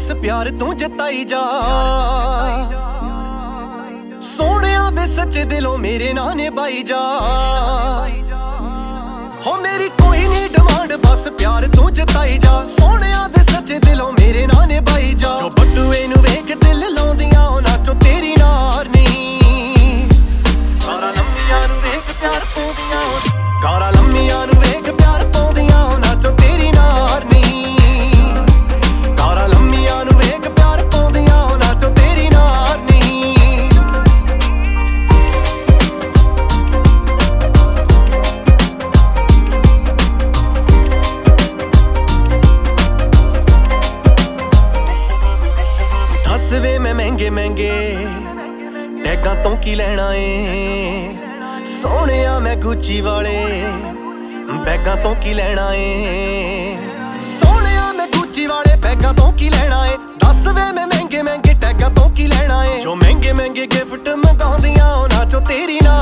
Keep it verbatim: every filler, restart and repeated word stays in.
बस प्यार तू जताई जा। सोहणिया वे सच्चे दिलों मेरे नाल निभाई जा। हो मेरी कोई नहीं डिमांड बस प्यार तू जताई जा। सोहणिया वे सच्चे दिलों मेरे नाल निभाई जा। जो बटूए नू वेख दिल लाउंदियां उन्हां चों तेरी नार नहीं। कारा लम्मियां नू वेख प्यार पाउंदियां कारा लम्मियां नू वेख प्यार पाउंदियां उन्हां चों तेरी नार नहीं। कारा लम्मियां नू वेख प्यार पाउंदियां उन्हां चों तेरी नार नहीं। दस वे मैं महंगे महंगे टैगां तो की लैणा है। सोहणिया मैं गुची वाले बैगां तो की लैणा है। सोहणिया मैं गुची वाले बैगां तो की लैणा है। दस वे मैं महंगे महंगे टैगां तो की लैणा है। जो महंगे महंगे गिफ्ट मंगाउंदियां उन्हां चों तेरी ना